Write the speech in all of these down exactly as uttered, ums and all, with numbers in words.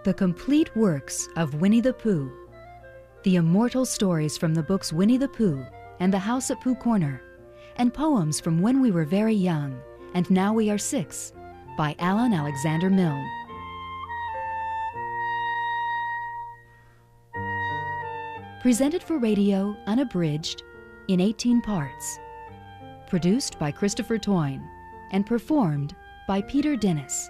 The complete works of Winnie the Pooh. The immortal stories from the books Winnie the Pooh and The House at Pooh Corner, and poems from When We Were Very Young and Now We Are Six by Alan Alexander Milne. Presented for radio, unabridged, in eighteen parts. Produced by Christopher Toyne and performed by Peter Dennis.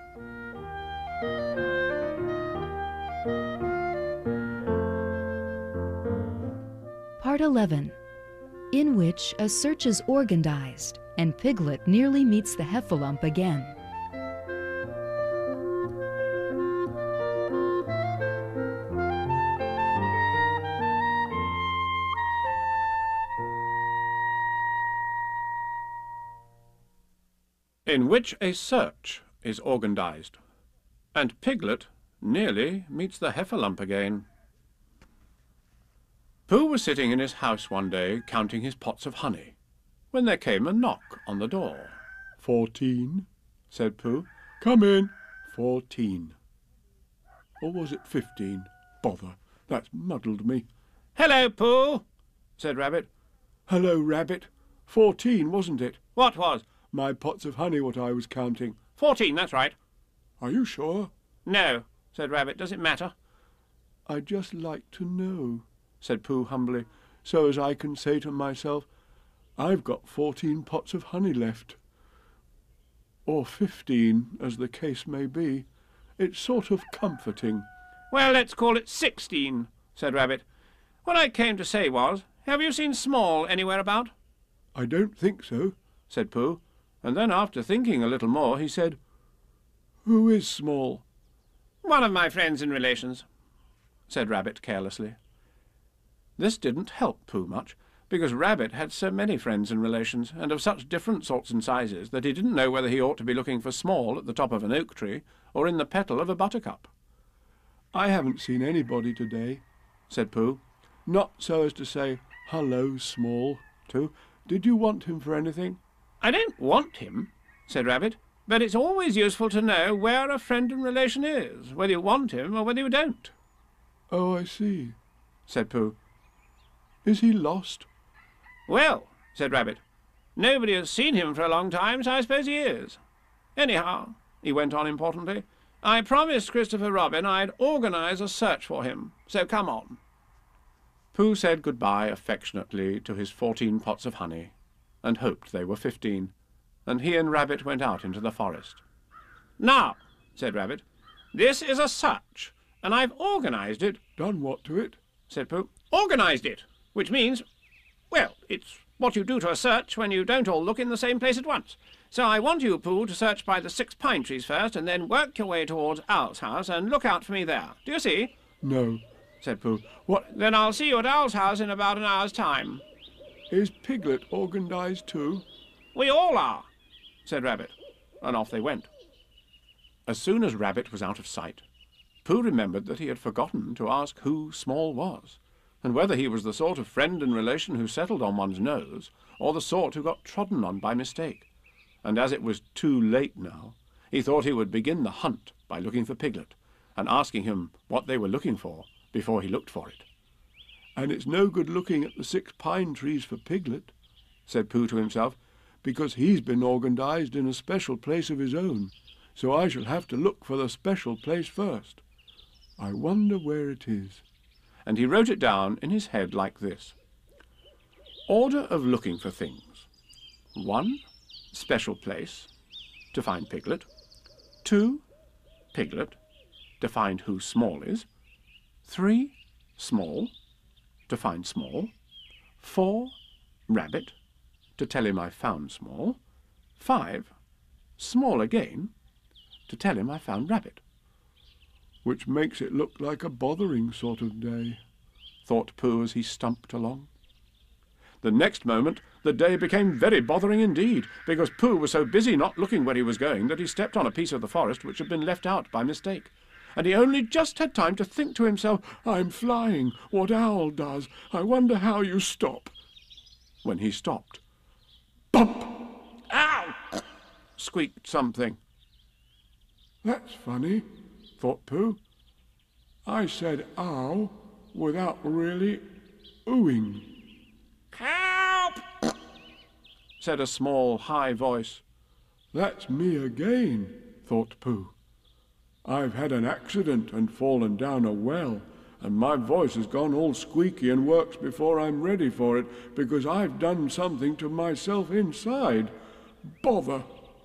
Part eleven, in which a search is organized and Piglet nearly meets the Heffalump again. In which a search is organized, and Piglet nearly meets the Heffalump again. Pooh was sitting in his house one day counting his pots of honey, when there came a knock on the door. Fourteen, said Pooh. Come in. Fourteen. Or was it fifteen? Bother, that's muddled me. Hello, Pooh, said Rabbit. Hello, Rabbit. Fourteen, wasn't it? What was? My pots of honey, what I was counting. Fourteen, that's right. Are you sure? No, said Rabbit. Does it matter? I'd just like to know, said Pooh humbly, so as I can say to myself, I've got fourteen pots of honey left. Or fifteen, as the case may be. It's sort of comforting. Well, let's call it sixteen, said Rabbit. What I came to say was, have you seen Small anywhere about? I don't think so, said Pooh, and then after thinking a little more, he said, Who is Small? One of my friends and relations, said Rabbit carelessly. This didn't help Pooh much, because Rabbit had so many friends and relations, and of such different sorts and sizes, that he didn't know whether he ought to be looking for Small at the top of an oak tree, or in the petal of a buttercup. I haven't seen anybody today, said Pooh. Not so as to say, Hello, Small, to. Did you want him for anything? I don't want him, said Rabbit, but it's always useful to know where a friend and relation is, whether you want him or whether you don't. Oh, I see, said Pooh. Is he lost? Well, said Rabbit, nobody has seen him for a long time, so I suppose he is. Anyhow, he went on importantly, I promised Christopher Robin I'd organize a search for him, so come on. Pooh said good-bye affectionately to his fourteen pots of honey, and hoped they were fifteen, and he and Rabbit went out into the forest. Now, said Rabbit, this is a search, and I've organized it. Done what to it? Said Pooh. Organized it, which means, well, it's what you do to a search when you don't all look in the same place at once. So I want you, Pooh, to search by the six pine trees first, and then work your way towards Owl's house, and look out for me there. Do you see? No, said Pooh. What? Then I'll see you at Owl's house in about an hour's time. Is Piglet organized too? We all are, said Rabbit, and off they went. As soon as Rabbit was out of sight, Pooh remembered that he had forgotten to ask who Small was, and whether he was the sort of friend and relation who settled on one's nose, or the sort who got trodden on by mistake. And as it was too late now, he thought he would begin the hunt by looking for Piglet, and asking him what they were looking for before he looked for it. And it's no good looking at the six pine trees for Piglet, said Pooh to himself, because he's been organized in a special place of his own, so I shall have to look for the special place first. I wonder where it is. And he wrote it down in his head like this. Order of looking for things. One, special place, to find Piglet. Two, Piglet, to find who Small is. Three, Small, to find Small. Four, Rabbit, to tell him I found Small. Five, Small again, to tell him I found Rabbit. Which makes it look like a bothering sort of day, thought Pooh as he stumped along. The next moment the day became very bothering indeed, because Pooh was so busy not looking where he was going that he stepped on a piece of the forest which had been left out by mistake, and he only just had time to think to himself, I'm flying, what Owl does, I wonder how you stop. When he stopped, bump! Ow! Squeaked something. That's funny, thought Pooh. I said ow without really oohing. Help! said a small, high voice. That's me again, thought Pooh. I've had an accident and fallen down a well, and my voice has gone all squeaky and works before I'm ready for it because I've done something to myself inside. Bother!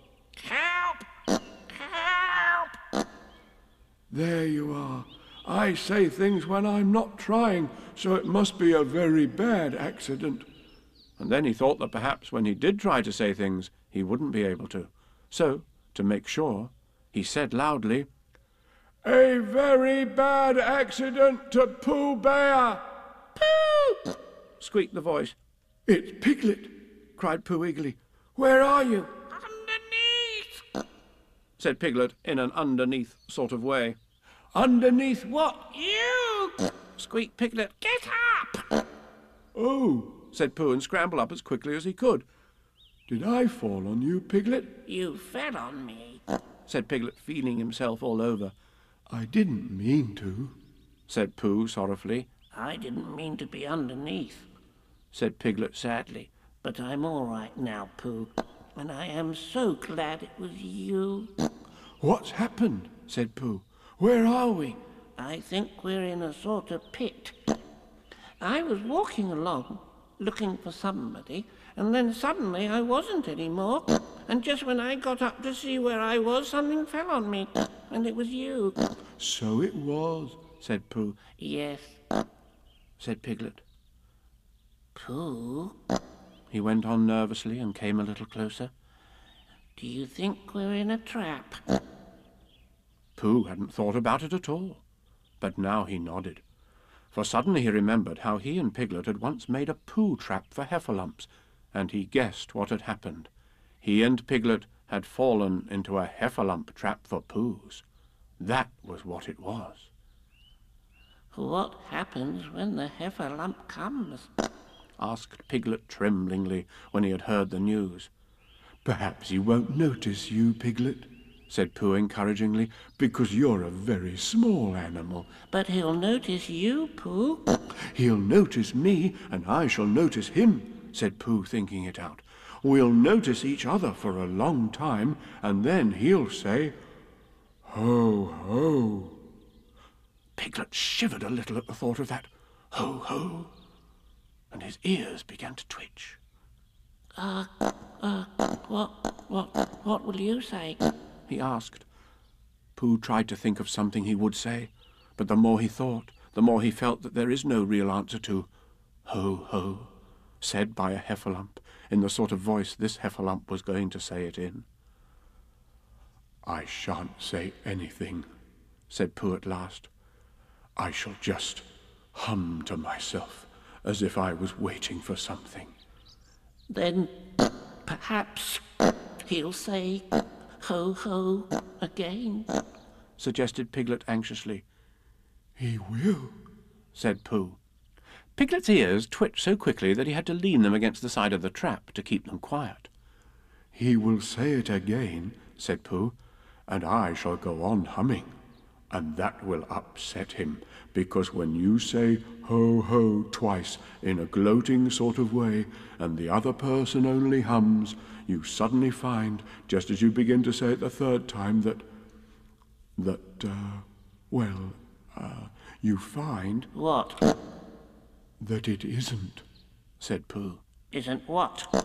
Help! Help! There you are. I say things when I'm not trying, so it must be a very bad accident. And then he thought that perhaps when he did try to say things, he wouldn't be able to. So, to make sure, he said loudly, A very bad accident to Pooh Bear! Pooh! squeaked the voice. It's Piglet, cried Pooh eagerly. Where are you? Underneath, said Piglet in an underneath sort of way. Underneath what? You! squeaked Piglet. Get up! Oh, said Pooh and scrambled up as quickly as he could. Did I fall on you, Piglet? You fell on me, said Piglet, feeling himself all over. I didn't mean to, said Pooh sorrowfully. I didn't mean to be underneath, said Piglet sadly. but I'm all right now, Pooh, and I am so glad it was you. What's happened? Said Pooh. Where are we? I think we're in a sort of pit. I was walking along, looking for somebody, and then suddenly I wasn't anymore, and just when I got up to see where I was, something fell on me, and it was you. So it was, said Pooh. Yes, said Piglet. Pooh, He went on nervously and came a little closer. do you think we're in a trap? Pooh hadn't thought about it at all, but now he nodded, for suddenly he remembered how he and Piglet had once made a Pooh trap for Heffalumps, and he guessed what had happened. He and Piglet had fallen into a Heffalump trap for Poohs. That was what it was. What happens when the Heffalump comes? asked Piglet tremblingly when he had heard the news. Perhaps he won't notice you, Piglet, said Pooh encouragingly, because you're a very small animal. But he'll notice you, Pooh. He'll notice me, and I shall notice him, said Pooh, thinking it out. We'll notice each other for a long time, and then he'll say, Ho, ho. Piglet shivered a little at the thought of that. Ho, ho. And his ears began to twitch. Uh, uh, what, what, what will you say? He asked. Pooh tried to think of something he would say, but the more he thought, the more he felt that there is no real answer to ho, ho, said by a Heffalump, in the sort of voice this Heffalump was going to say it in. I shan't say anything, said Pooh at last. I shall just hum to myself, as if I was waiting for something. Then perhaps he'll say ho, ho again, suggested Piglet anxiously. He will, said Pooh. Piglet's ears twitched so quickly that he had to lean them against the side of the trap to keep them quiet. He will say it again, said Pooh, and I shall go on humming, and that will upset him, because when you say ho, ho twice in a gloating sort of way, and the other person only hums, you suddenly find, just as you begin to say it the third time, that, that, uh, well, uh, you find... What? That it isn't, said Pooh. Isn't what?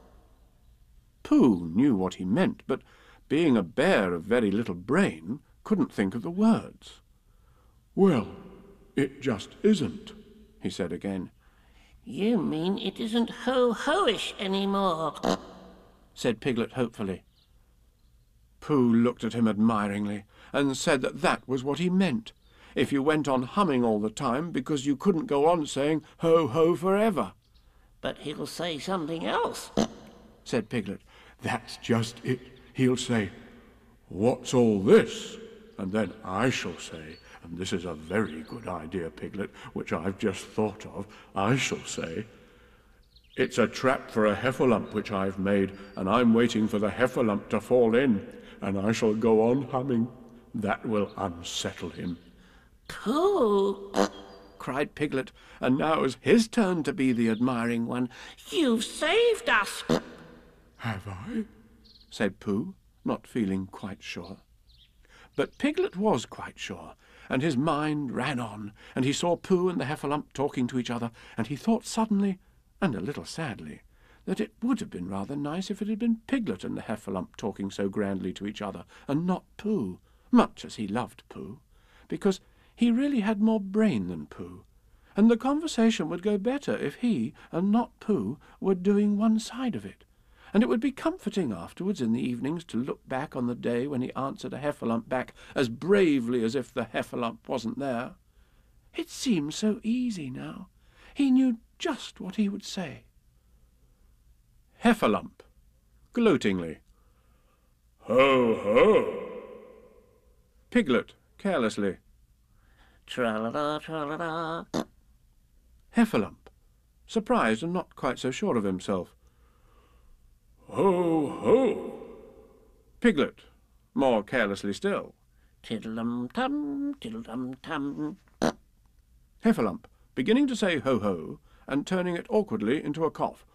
Pooh knew what he meant, but being a bear of very little brain, couldn't think of the words. Well, it just isn't, he said again. You mean it isn't ho-ho-ish anymore, said Piglet hopefully. Pooh looked at him admiringly and said that that was what he meant, if you went on humming all the time because you couldn't go on saying ho-ho forever. But he'll say something else, said Piglet. That's just it. He'll say, What's all this? And then I shall say, and this is a very good idea, Piglet, which I've just thought of, I shall say, It's a trap for a Heffalump which I've made, and I'm waiting for the Heffalump to fall in, and I shall go on humming. That will unsettle him. Pooh! cried Piglet, and now it was his turn to be the admiring one. You've saved us! Have I? said Pooh, not feeling quite sure. But Piglet was quite sure, and his mind ran on, and he saw Pooh and the Heffalump talking to each other, and he thought suddenly, and a little sadly, that it would have been rather nice if it had been Piglet and the Heffalump talking so grandly to each other, and not Pooh, much as he loved Pooh, because he really had more brain than Pooh, and the conversation would go better if he, and not Pooh, were doing one side of it, and it would be comforting afterwards in the evenings to look back on the day when he answered a Heffalump back as bravely as if the Heffalump wasn't there. It seemed so easy now. He knew just what he would say. Heffalump, gloatingly. Ho, ho! Piglet, carelessly. Tra-la-la, tra-la-la. Heffalump, surprised and not quite so sure of himself. Ho, ho! Piglet, more carelessly still. Tiddle-um-tum, tiddle-um-tum. Heffalump, beginning to say ho-ho, and turning it awkwardly into a cough.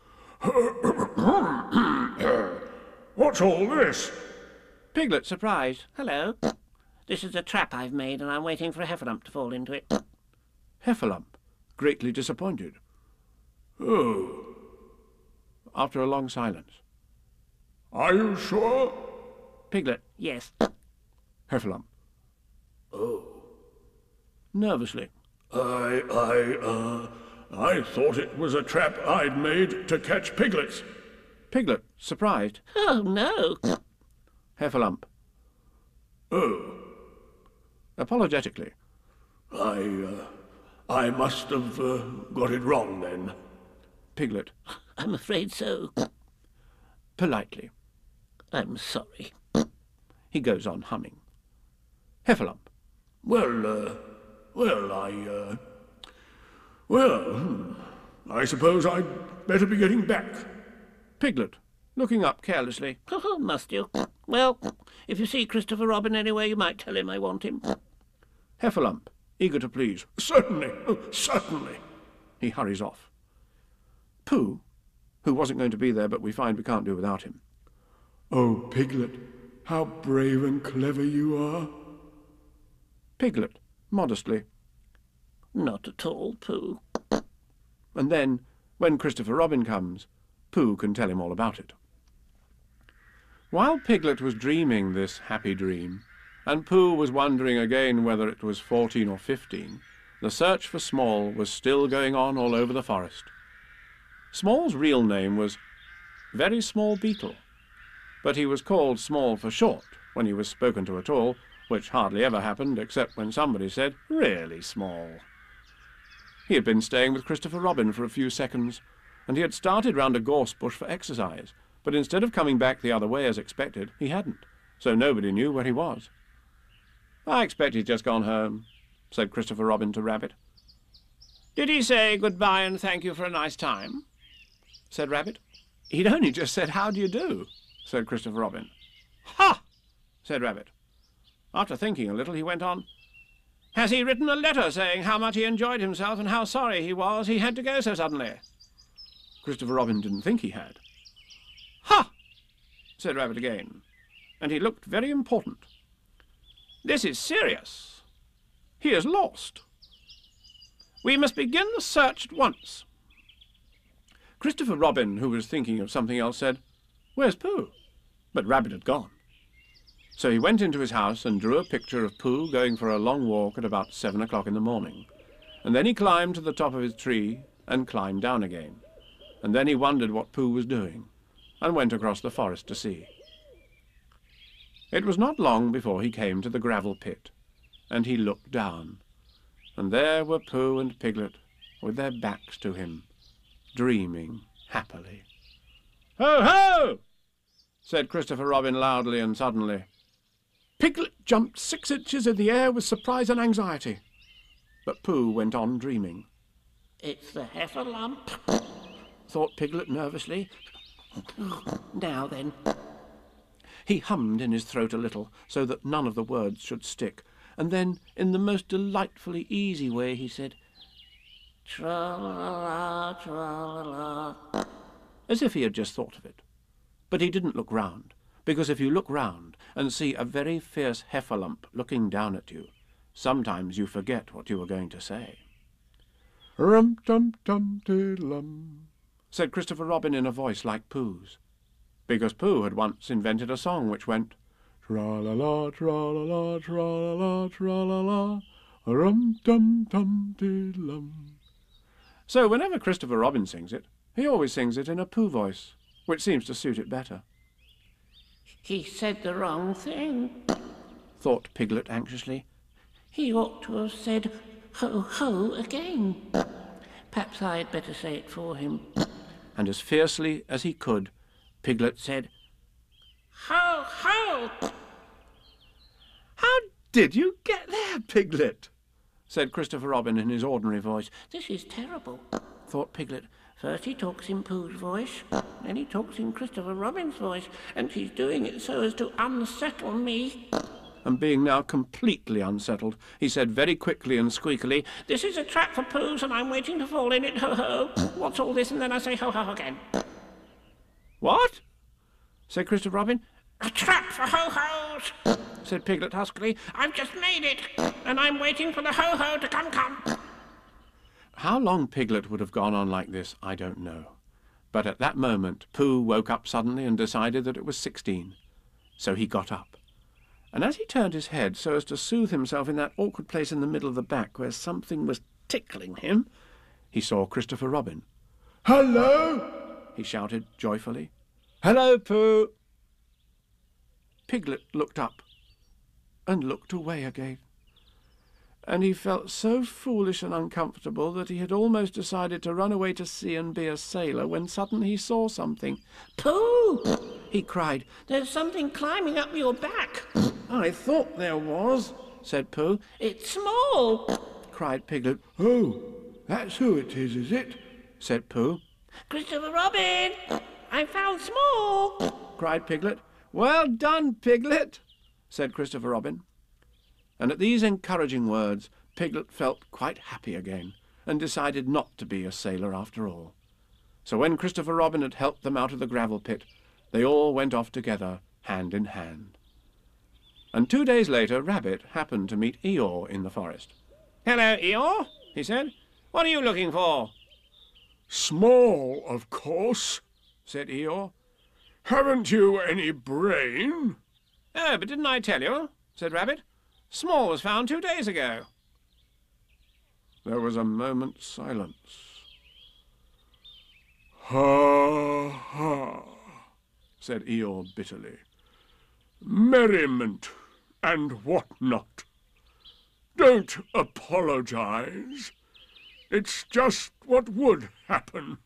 What's all this? Piglet, surprised. Hello. This is a trap I've made, and I'm waiting for a Heffalump to fall into it. Heffalump, greatly disappointed. Oh, After a long silence. are you sure? Piglet, Yes. Heffalump. Oh, Nervously. I, I, uh, I thought it was a trap I'd made to catch piglets. Piglet, surprised. Oh, no. Heffalump, Oh, apologetically. I, uh, I must have uh, got it wrong then. Piglet, I'm afraid so. politely. I'm sorry. He goes on humming. Heffalump, Well, uh, well, I, uh, well, hmm, I suppose I'd better be getting back. Piglet, looking up carelessly. Oh, must you? Well, if you see Christopher Robin anywhere, you might tell him I want him. Heffalump, eager to please. Certainly, oh, certainly. He hurries off. Pooh, who wasn't going to be there, but we find we can't do without him. Oh, Piglet, how brave and clever you are. Piglet, modestly. Not at all, Pooh. And then, when Christopher Robin comes, Pooh can tell him all about it. While Piglet was dreaming this happy dream, and Pooh was wondering again whether it was fourteen or fifteen, the search for Small was still going on all over the forest. Small's real name was Very Small Beetle, but he was called Small for short when he was spoken to at all, which hardly ever happened except when somebody said, "Really small." He had been staying with Christopher Robin for a few seconds, and he had started round a gorse bush for exercise, but instead of coming back the other way as expected, he hadn't, so nobody knew where he was. "I expect he's just gone home," said Christopher Robin to Rabbit. "Did he say good-bye and thank you for a nice time?" said Rabbit. "He'd only just said, 'How do you do?'" said Christopher Robin. "Ha!" said Rabbit. After thinking a little, he went on, "Has he written a letter saying how much he enjoyed himself and how sorry he was he had to go so suddenly?" Christopher Robin didn't think he had. "Ha!" said Rabbit again, and he looked very important. "This is serious. He is lost. We must begin the search at once." Christopher Robin, who was thinking of something else, said, "Where's Pooh?" But Rabbit had gone. So he went into his house and drew a picture of Pooh going for a long walk at about seven o'clock in the morning. And then he climbed to the top of his tree and climbed down again. And then he wondered what Pooh was doing, and went across the forest to see. It was not long before he came to the gravel pit, and he looked down, and there were Pooh and Piglet with their backs to him, dreaming happily. "Ho, ho!" said Christopher Robin loudly and suddenly. Piglet jumped six inches in the air with surprise and anxiety, but Pooh went on dreaming. "It's the Heffalump," thought Piglet nervously. "Now then." He hummed in his throat a little, so that none of the words should stick, and then, in the most delightfully easy way, he said, Tra-la-la, tra-la-la, as if he had just thought of it. But he didn't look round, because if you look round and see a very fierce heffalump looking down at you, sometimes you forget what you were going to say. Rum-tum-tum-diddlum, said Christopher Robin in a voice like Pooh's, because Pooh had once invented a song which went, Tra-la-la, tra-la-la, tra-la-la, tra-la-la, rum-tum-tum-diddlum. So whenever Christopher Robin sings it, he always sings it in a Pooh voice, which seems to suit it better. He said the wrong thing, thought Piglet anxiously. He ought to have said ho-ho again. Perhaps I had better say it for him. And as fiercely as he could, Piglet said, Ho-ho! How did you get there, Piglet? said Christopher Robin in his ordinary voice. This is terrible, thought Piglet. First he talks in Pooh's voice, then he talks in Christopher Robin's voice, and he's doing it so as to unsettle me. And being now completely unsettled, he said very quickly and squeakily, This is a trap for Pooh's, and I'm waiting to fall in it, ho-ho. What's all this? And then I say ho-ho again. What? said Christopher Robin. A trap for ho-hos, said Piglet huskily. I've just made it, and I'm waiting for the ho-ho to come come. How long Piglet would have gone on like this, I don't know. But at that moment, Pooh woke up suddenly and decided that it was sixteen. So he got up. And as he turned his head so as to soothe himself in that awkward place in the middle of the back where something was tickling him, he saw Christopher Robin. Hello! he shouted joyfully. Hello, Pooh! Piglet looked up and looked away again. And he felt so foolish and uncomfortable that he had almost decided to run away to sea and be a sailor when suddenly he saw something. Pooh! he cried. There's something climbing up your back. I thought there was, said Pooh. It's small, cried Piglet. Oh, that's who it is, is it? said Pooh. Christopher Robin, I found small, cried Piglet. Well done, Piglet, said Christopher Robin. And at these encouraging words, Piglet felt quite happy again, and decided not to be a sailor after all. So when Christopher Robin had helped them out of the gravel pit, they all went off together, hand in hand. And two days later, Rabbit happened to meet Eeyore in the forest. Hello, Eeyore, he said. What are you looking for? Small, of course, said Eeyore. Haven't you any brain? Oh, but didn't I tell you, said Rabbit. Small was found two days ago. There was a moment's silence. Ha, ha, said Eeyore bitterly. Merriment and what not. Don't apologize. It's just what would happen.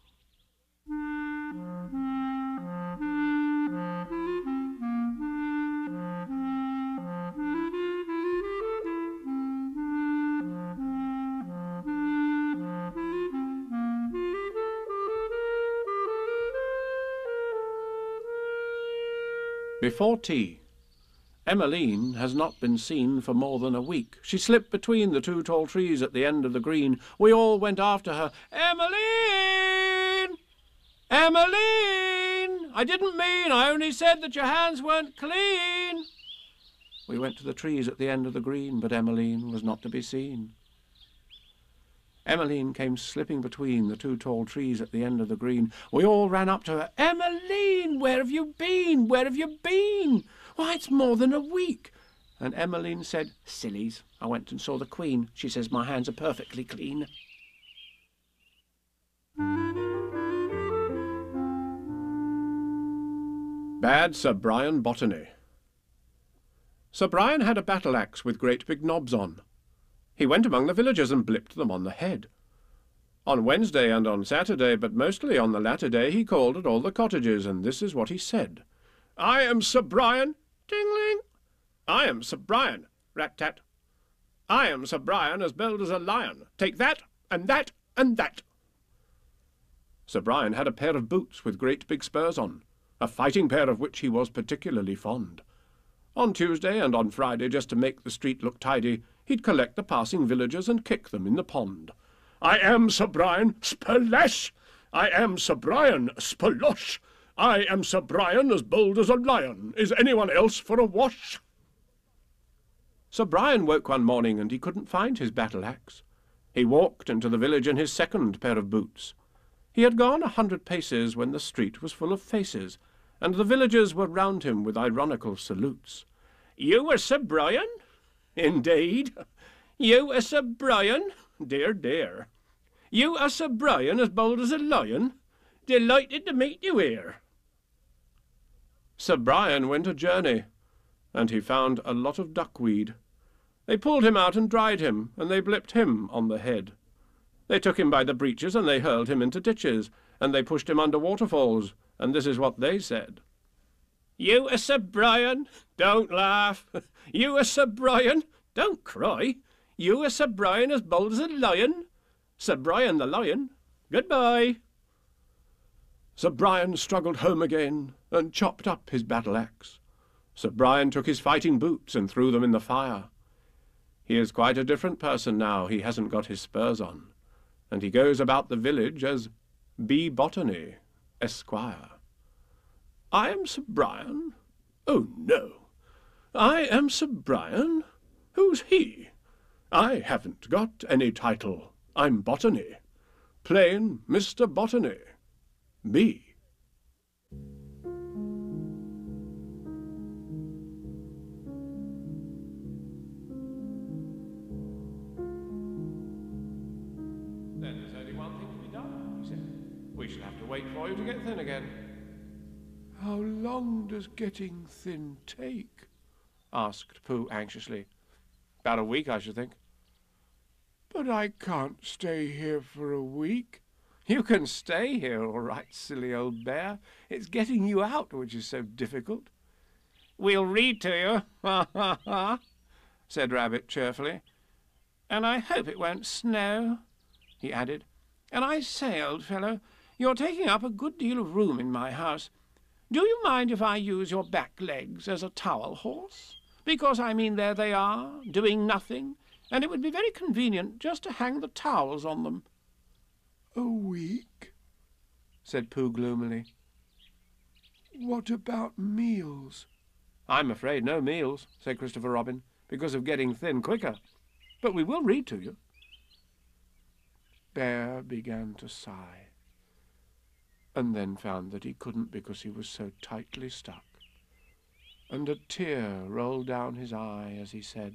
Before tea, Emmeline has not been seen for more than a week. She slipped between the two tall trees at the end of the green. We all went after her. Emmeline! Emmeline! I didn't mean, I only said that your hands weren't clean. We went to the trees at the end of the green, but Emmeline was not to be seen. Emmeline came slipping between the two tall trees at the end of the green. We all ran up to her. Emmeline, where have you been? Where have you been? Why, it's more than a week. And Emmeline said, Sillies, I went and saw the Queen. She says my hands are perfectly clean. Bad Sir Brian Botany. Sir Brian had a battle-axe with great big knobs on. He went among the villagers and blipped them on the head. On Wednesday and on Saturday, but mostly on the latter day, he called at all the cottages, and this is what he said. I am Sir Brian, ting-ling. I am Sir Brian, rat-tat. I am Sir Brian, as bold as a lion. Take that, and that, and that. Sir Brian had a pair of boots with great big spurs on, a fighting pair of which he was particularly fond. On Tuesday and on Friday, just to make the street look tidy, he'd collect the passing villagers and kick them in the pond. "I am Sir Brian Splash! I am Sir Brian Splosh! I am Sir Brian as bold as a lion! Is anyone else for a wash?" Sir Brian woke one morning and he couldn't find his battle-axe. He walked into the village in his second pair of boots. He had gone a hundred paces when the street was full of faces, and the villagers were round him with ironical salutes. "You are Sir Brian? Indeed. You are Sir Brian? Dear, dear. You are Sir Brian as bold as a lion? Delighted to meet you here." Sir Brian went a journey, and he found a lot of duckweed. They pulled him out and dried him, and they blipped him on the head. They took him by the breeches, and they hurled him into ditches, and they pushed him under waterfalls, and this is what they said. "You are Sir Brian, don't laugh. You are Sir Brian, don't cry. You are Sir Brian as bold as a lion. Sir Brian the lion, goodbye." Sir Brian struggled home again, and chopped up his battle-axe. Sir Brian took his fighting boots and threw them in the fire. He is quite a different person now he hasn't got his spurs on, and he goes about the village as B. Botany, Esquire. "I am Sir Brian? Oh, no. I am Sir Brian? Who's he? I haven't got any title. I'm Botany. Plain Mister Botany. B." "Then there's only one thing to be done," he said. "We shall have to wait for you to get thin again." "How long does getting thin take?" asked Pooh anxiously. "About a week, I should think." "But I can't stay here for a week." "You can stay here, all right, silly old bear. It's getting you out which is so difficult." "We'll read to you, ha, ha, ha," said Rabbit cheerfully. "And I hope it won't snow," he added. "And I say, old fellow, you're taking up a good deal of room in my house. Do you mind if I use your back legs as a towel horse? Because, I mean, there they are, doing nothing, and it would be very convenient just to hang the towels on them." "A week?" said Pooh gloomily. "What about meals?" "I'm afraid no meals," said Christopher Robin, "because of getting thin quicker. But we will read to you." Bear began to sigh, and then found that he couldn't because he was so tightly stuck, and a tear rolled down his eye as he said,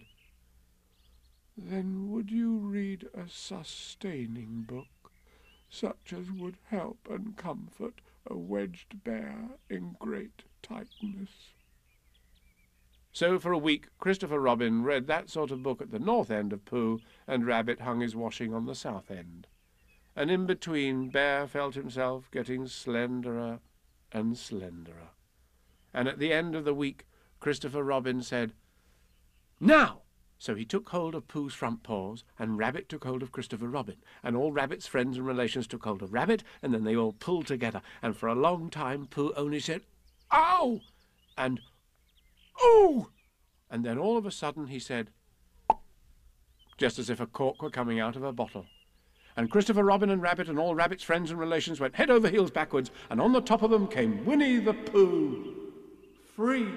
"Then would you read a sustaining book, such as would help and comfort a wedged bear in great tightness?" So for a week Christopher Robin read that sort of book at the north end of Pooh, and Rabbit hung his washing on the south end. And in between, Bear felt himself getting slenderer and slenderer. And at the end of the week, Christopher Robin said, "Now!" So he took hold of Pooh's front paws, and Rabbit took hold of Christopher Robin, and all Rabbit's friends and relations took hold of Rabbit, and then they all pulled together, and for a long time Pooh only said, "Ow!" and "Oh!" And then all of a sudden he said, just as if a cork were coming out of a bottle. And Christopher Robin and Rabbit and all Rabbit's friends and relations went head over heels backwards, and on the top of them came Winnie the Pooh, free.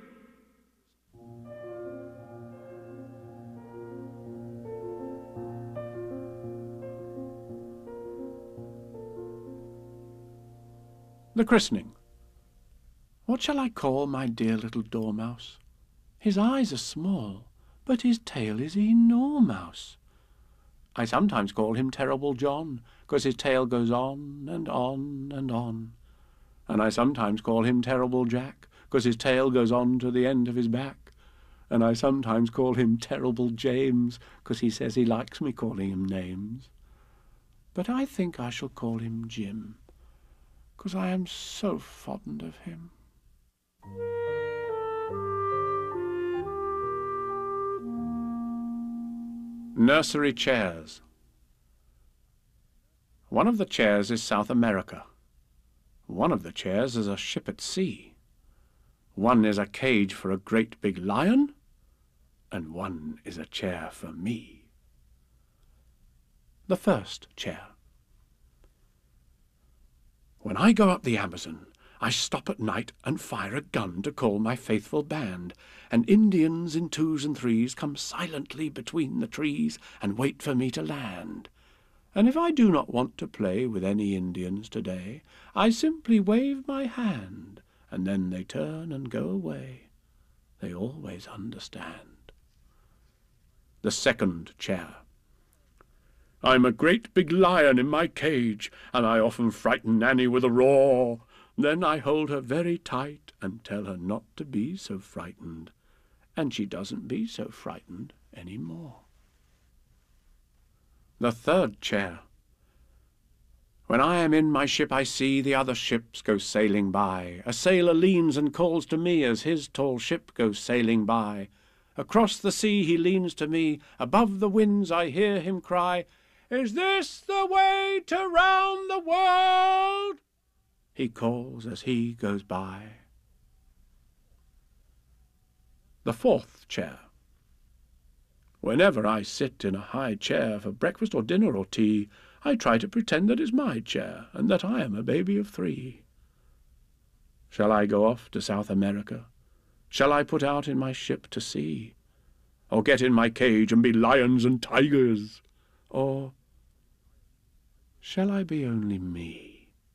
The christening. What shall I call my dear little dormouse? His eyes are small, but his tail is enormous. I sometimes call him Terrible John, 'cause his tail goes on and on and on. And I sometimes call him Terrible Jack, 'cause his tail goes on to the end of his back. And I sometimes call him Terrible James, 'cause he says he likes me calling him names. But I think I shall call him Jim, 'cause I am so fond of him. Nursery chairs. One of the chairs is South America. One of the chairs is a ship at sea. One is a cage for a great big lion, and one is a chair for me. The first chair. When I go up the Amazon, I stop at night and fire a gun to call my faithful band, and Indians in twos and threes come silently between the trees and wait for me to land. And if I do not want to play with any Indians today, I simply wave my hand, and then they turn and go away. They always understand. The second chair. I'm a great big lion in my cage, and I often frighten Nanny with a roar. Then I hold her very tight and tell her not to be so frightened, and she doesn't be so frightened any more. The third chair. When I am in my ship I see the other ships go sailing by. A sailor leans and calls to me as his tall ship goes sailing by. Across the sea he leans to me, above the winds I hear him cry, "Is this the way to round the world?" He calls as he goes by. The fourth chair. Whenever I sit in a high chair for breakfast or dinner or tea, I try to pretend that it's my chair and that I am a baby of three. Shall I go off to South America? Shall I put out in my ship to sea? Or get in my cage and be lions and tigers? Or shall I be only me?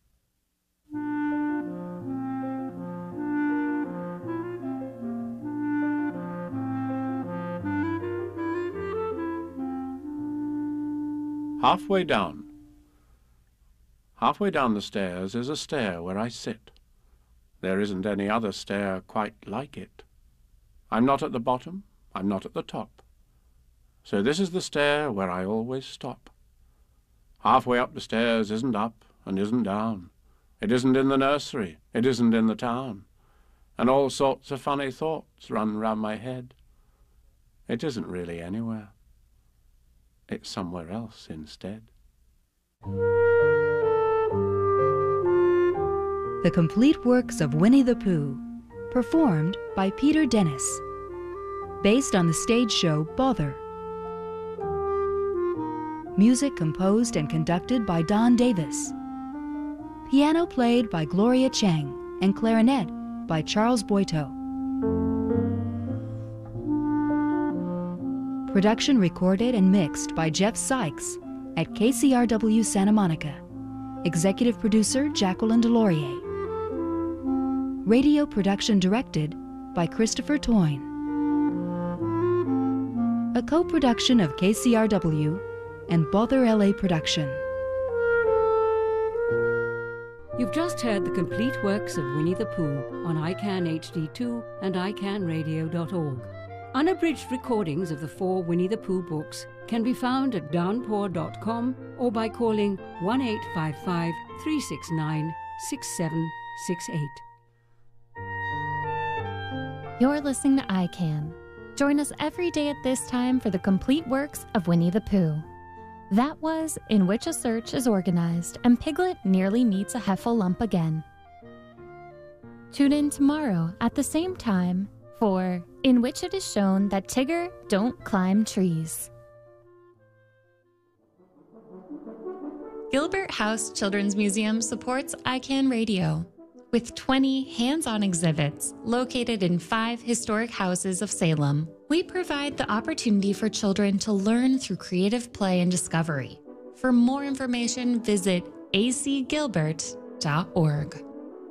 Halfway down. Halfway down the stairs is a stair where I sit. There isn't any other stair quite like it. I'm not at the bottom, I'm not at the top. So this is the stair where I always stop. Halfway up the stairs isn't up and isn't down. It isn't in the nursery, it isn't in the town. And all sorts of funny thoughts run round my head. It isn't really anywhere. It's somewhere else instead. The complete works of Winnie the Pooh, performed by Peter Dennis. Based on the stage show Bother. Music composed and conducted by Don Davis. Piano played by Gloria Chang and clarinet by Charles Boito. Production recorded and mixed by Jeff Sykes at K C R W Santa Monica. Executive producer Jacqueline Delorier. Radio production directed by Christopher Toyne. A co-production of K C R W and Bother L A Production. You've just heard the complete works of Winnie the Pooh on I CAN H D two and I can radio dot org. Unabridged recordings of the four Winnie the Pooh books can be found at downpour dot com or by calling one eight five five, three six nine, six seven six eight. You're listening to I CAN. Join us every day at this time for the complete works of Winnie the Pooh. That was In Which a Search is Organized and Piglet Nearly Meets a Heffalump Again. Tune in tomorrow at the same time for In Which it is shown that Tigger don't climb trees. Gilbert House Children's Museum supports I CAN Radio with twenty hands-on exhibits located in five historic houses of Salem. We provide the opportunity for children to learn through creative play and discovery. For more information, visit a c gilbert dot org.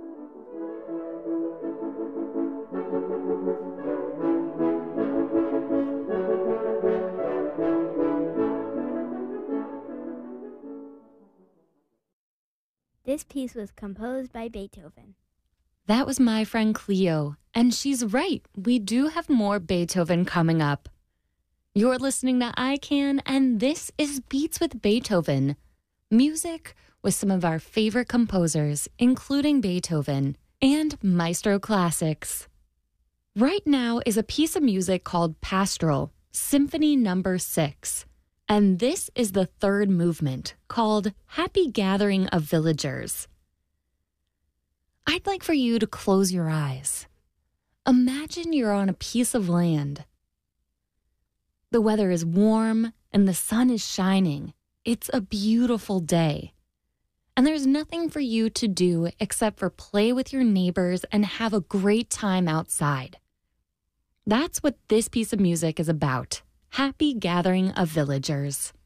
This piece was composed by Beethoven. That was my friend Cleo, and she's right. We do have more Beethoven coming up. You're listening to I CAN, and this is Beats with Beethoven. Music with some of our favorite composers, including Beethoven and Maestro Classics. Right now is a piece of music called Pastoral, Symphony Number Six. And this is the third movement, called Happy Gathering of Villagers. I'd like for you to close your eyes. Imagine you're on a piece of land. The weather is warm and the sun is shining. It's a beautiful day. And there's nothing for you to do except for play with your neighbors and have a great time outside. That's what this piece of music is about. Happy gathering of villagers.